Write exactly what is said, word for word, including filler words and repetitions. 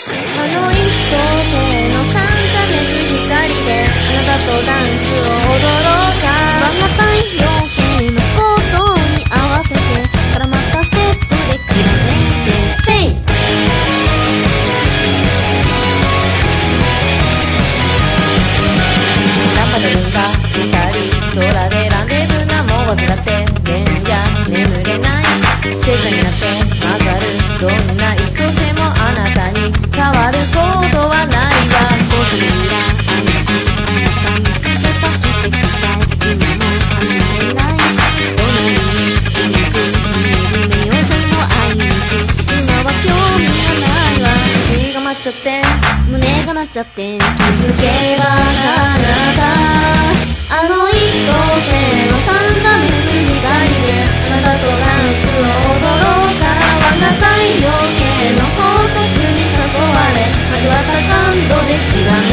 あの一等星のさんかげつ光であなたとダンスを踊ろうか。我が太陽系のことに合わせて絡まったステップできらめいてせい。ラパドルンが光空でランデブーなもんをずらって電や眠れない星座になって混ざる。どんな一等星もあなたに変わることはないわ。僕にはあなたに見せたしてきたい今も離れない。どのようにしにく見える目よそにも会いにく今は興味がないわ。血が待っちゃって胸が鳴っちゃって気づけばあなたあの一等星のさんがめく光であなたとダンスを踊ろうか。我が太陽系の法則に誘われ味わった感動できらめ